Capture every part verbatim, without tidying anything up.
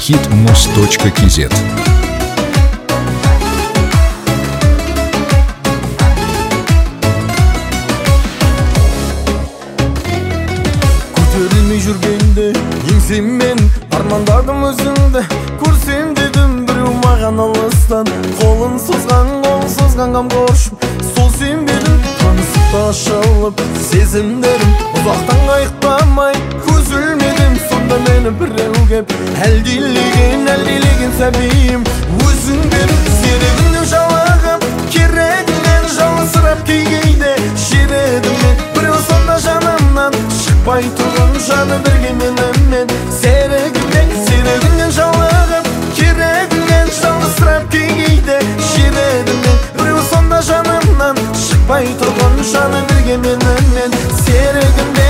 хитмуз точка кз. Көтерілмей жүргенде еңсеммен армандадым өзіңді көрсем дедім, біреу маған алыстан қолын созған, қолын созған қамқоршым сол сен бедің. Танысып та шалып сезімдерім ұзақтан қайықпамай көз ілмедім, сонда мені біреу кеп әлдилеген, әлдилеген сәбиім өзің бедің. Серігіңнен жалығып керегіңнен жалғызсырап кей-кейде жередім мен, біреу сонда жанымнан шықпай тұрғын жаны бірге менімен. Серігіңнен, серігіңнен жалығып керегіңнен жалғызсырап кей-кейде жередім мен, біреу сонда жанымнан шықпай тұрғын жаны бірге менімен. Серігіңнен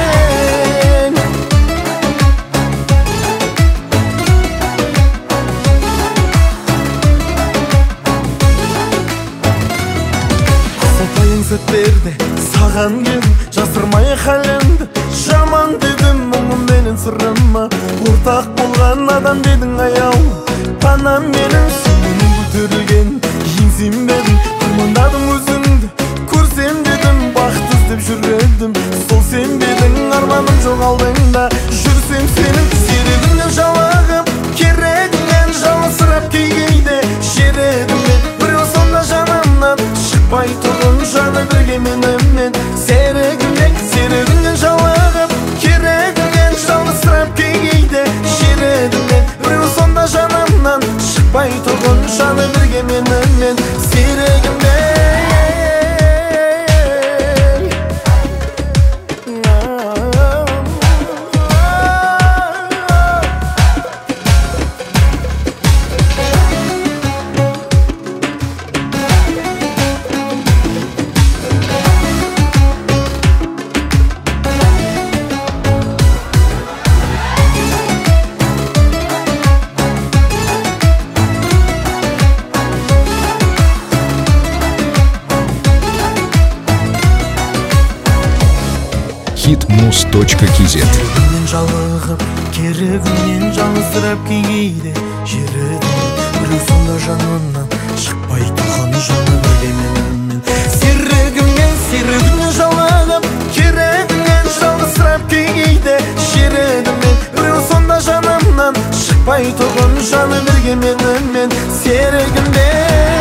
сәттерде саған келдім, жасырмай халімді жаман дедім, мұңым менен сырыма ортақ болған адам дедің аяу панам менің. Сенің көтерілген еңсемдедім, армандадым өзіңді көрсем дедім, бақыт іздеп жүредім, сол сен бедің. Арманым жоқ алдыңда жүрсем сенің, серігіңнен жалығып керегіңнен жалғызсырап кей-кейде жередім мен, біреу сонда жанымнан шықпай тұрғын жаны бірге менімен. Серігіңнен, серігіңнен жалығып керегіңнен жалғызсырап кей-кейде жередім мен, біреу сонда жанымнан шықпай тұрғын жаны бірге менімен. Серігіңнен хитмуз точка кз. Серігіңнен жалығып керегіңнен жалғызсырап кей-кейде жередім, біреу сонда жанымнан шықпай тұрған жаны бірге менімен. Серігіңнен, серігіңнен жалығып керегіңнен жалғызсырап кей-кейде жередім мен, біреу сонда жанымнан шықпай тұрған жаны бірге менімен. Серігіңнен